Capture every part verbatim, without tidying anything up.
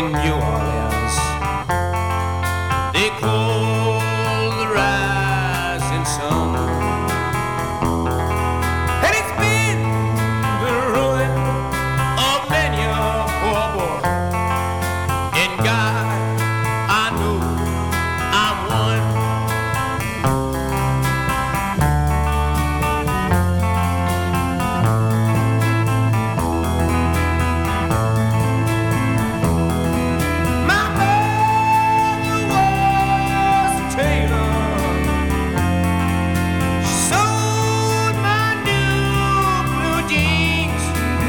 in New Orleans. They call the rising sun, and it's been the ruin of many a poor boy. And God, I know I'm one. My mother was a tailor. She sewed my new blue jeans.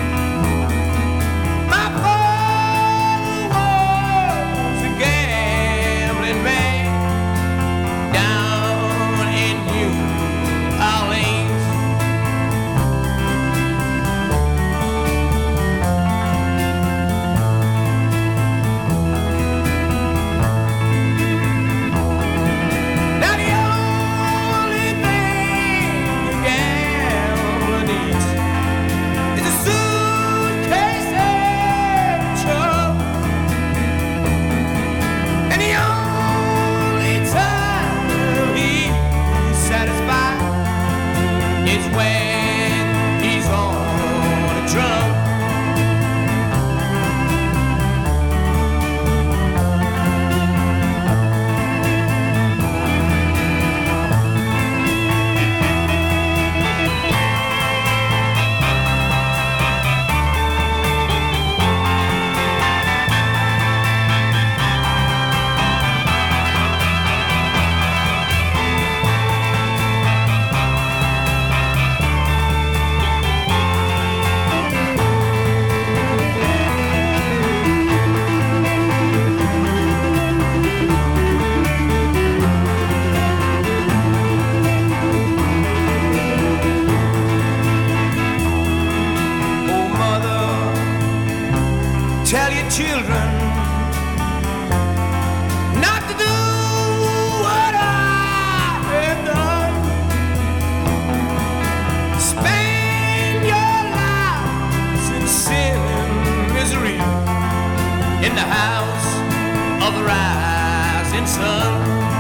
My father was a gambling man down in New Orleans. Now the only thing a gambler needs is a suitcase and a truck. And the only time he's satisfied is when he's on a drum. Oh, mother, tell your children not to do what I have done. Spend your lives in sin and misery in the house of the rising sun.